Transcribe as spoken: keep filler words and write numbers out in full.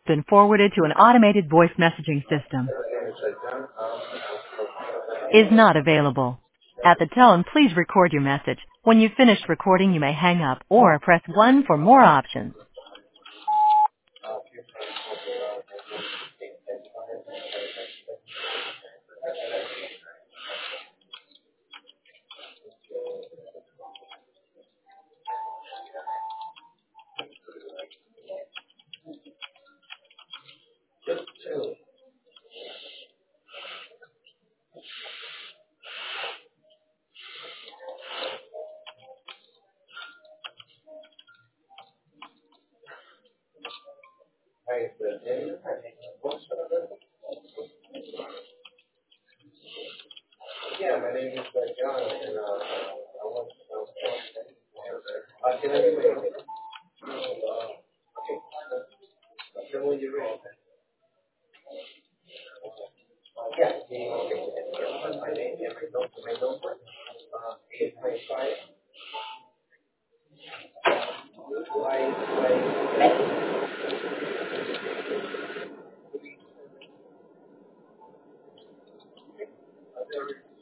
Been forwarded to an automated voice messaging system. Is not available. At the tone, please record your message. When you've finished recording, you may hang up or press one for more options. Yeah, my name is uh, John, and uh, I want to uh, can I do it? Uh, so when you're ready. Yeah, the, my name is my number. Uh, eight five five. Why, why,